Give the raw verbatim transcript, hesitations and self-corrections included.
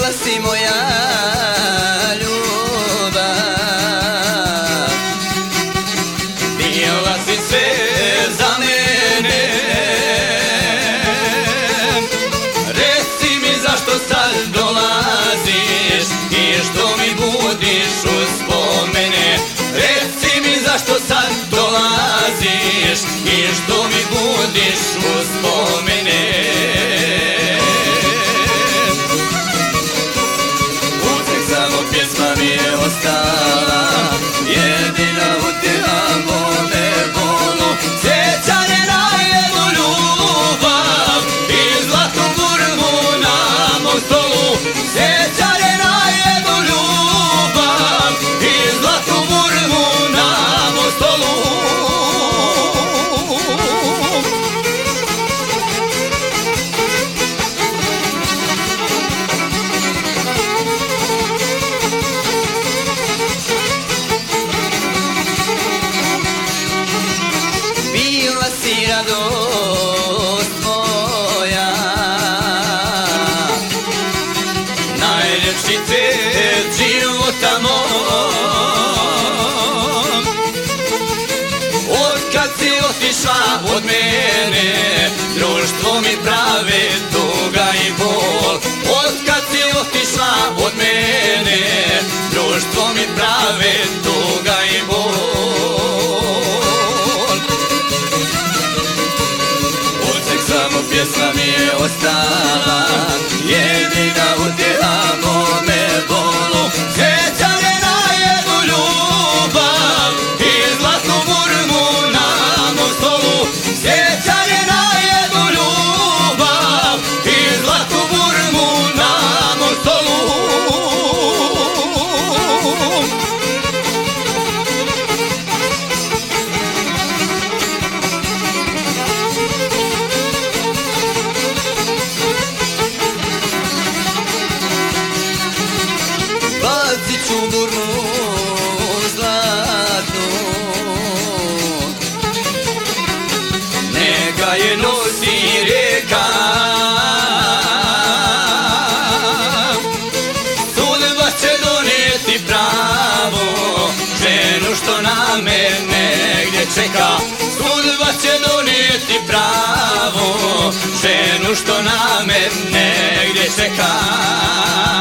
Bila si moja ljubav, bila si sve za mene. Reci mi zašto sad dolaziš i što mi budiš uspomene. Reci mi zašto sad dolaziš i što mi budiš uspomene. Pjesma mi je ostala, jedina utjeha mome bolu. Sjećanje na jednu ljubav i zlatnu burmu na mom stolu. Sjećanje na jednu ljubav i zlatnu burmu na mom stolu. Radost moja, najljepši cvet života mog. Otkad si otišla od mene, društvo mi prave tuga i bol. Otkad si otišla od mene, društvo mi prave tuga i bol. Samo pjesma mi je ostala, jedina utjeha mome bolu. Sjećanje na jednu ljubav i zlatnu burmu na mom stolu. Sjećanje na jednu ljubav i zlatnu burmu na mom stolu. Bacit ću burmu zlatnu, neka je nosi rijeka. Sudba će donijeti pravo ženu što na mene negdje čeka. Sudba će donijeti pravo ženu što na mene negdje čeka.